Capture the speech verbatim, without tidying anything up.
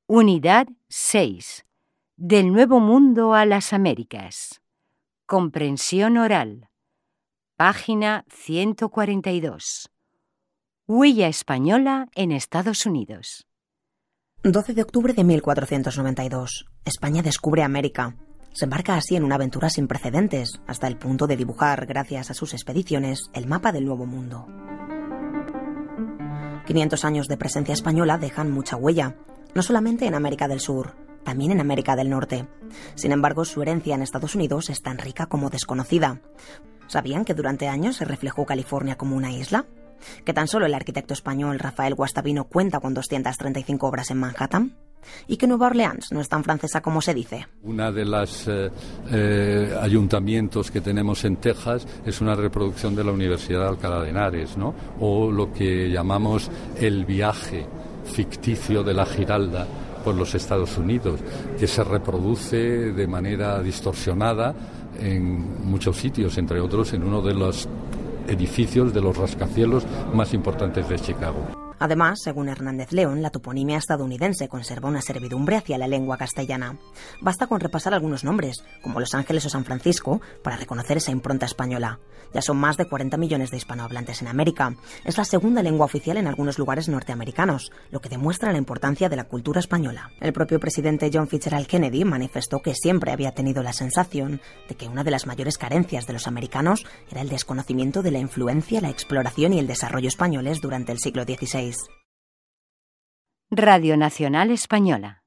Unidad seis. Del Nuevo Mundo a las Américas. Comprensión oral. Página ciento cuarenta y dos. Huella española en Estados Unidos. doce de octubre de mil cuatrocientos noventa y dos. España descubre América. Se embarca así en una aventura sin precedentes, hasta el punto de dibujar, gracias a sus expediciones, el mapa del Nuevo Mundo. quinientos años de presencia española dejan mucha huella, no solamente en América del Sur, también en América del Norte. Sin embargo, su herencia en Estados Unidos es tan rica como desconocida. ¿Sabían que durante años se reflejó California como una isla? ¿Que tan solo el arquitecto español Rafael Guastavino cuenta con doscientas treinta y cinco obras en Manhattan? ¿Y que Nueva Orleans no es tan francesa como se dice? Una de los eh, eh, ayuntamientos que tenemos en Texas es una reproducción de la Universidad de Alcalá de Henares, ¿no? O lo que llamamos el viaje ficticio de la Giralda por los Estados Unidos, que se reproduce de manera distorsionada en muchos sitios, entre otros en uno de los edificios de los rascacielos más importantes de Chicago. Además, según Hernández León, la toponimia estadounidense conserva una servidumbre hacia la lengua castellana. Basta con repasar algunos nombres, como Los Ángeles o San Francisco, para reconocer esa impronta española. Ya son más de cuarenta millones de hispanohablantes en América. Es la segunda lengua oficial en algunos lugares norteamericanos, lo que demuestra la importancia de la cultura española. El propio presidente John Fitzgerald Kennedy manifestó que siempre había tenido la sensación de que una de las mayores carencias de los americanos era el desconocimiento de la influencia, la exploración y el desarrollo españoles durante el siglo dieciséis. Radio Nacional Española.